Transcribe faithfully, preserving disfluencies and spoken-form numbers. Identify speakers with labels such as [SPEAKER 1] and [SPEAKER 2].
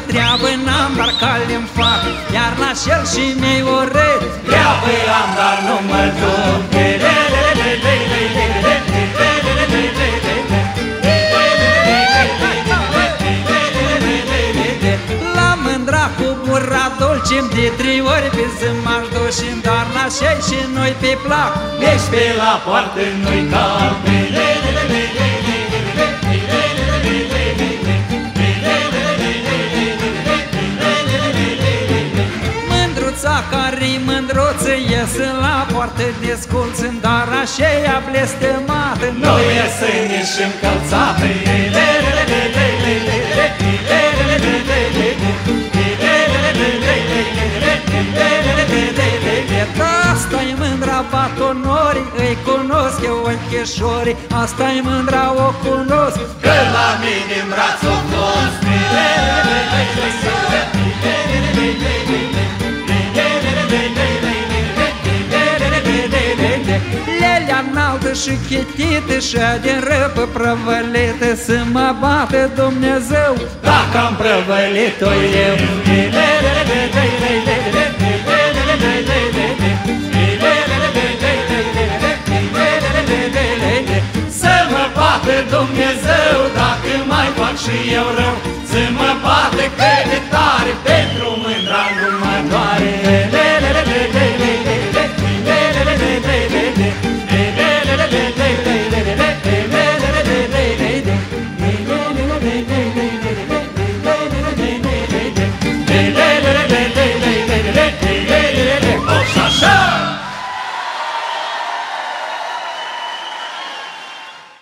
[SPEAKER 1] treabă n-am, dar cale-mi fac, iar la cel și mei orei. Treabă am, dar nu mă duc. La mândra cu burra dulce-mi de trei ori pe zi m-aș duce, dar la cei și noi pe plac, nici pe la poartă nu-i cal. Mândruța care-i mândruță iese la poartă desculță, dar aceea blestemată nu iese nici încălțată. Asta-i mândra batonorii, îi cunosc eu ochișorii, asta-i mândra o cunosc, că la mine-n braț o fost. Lelea înaltă și chitită și din răpă prăvălită, să mă bată Dumnezeu dacă am prăvălit-o eu. Să mă bată Dumnezeu dacă mai fac și eu rău, să mă bată cât de tare pe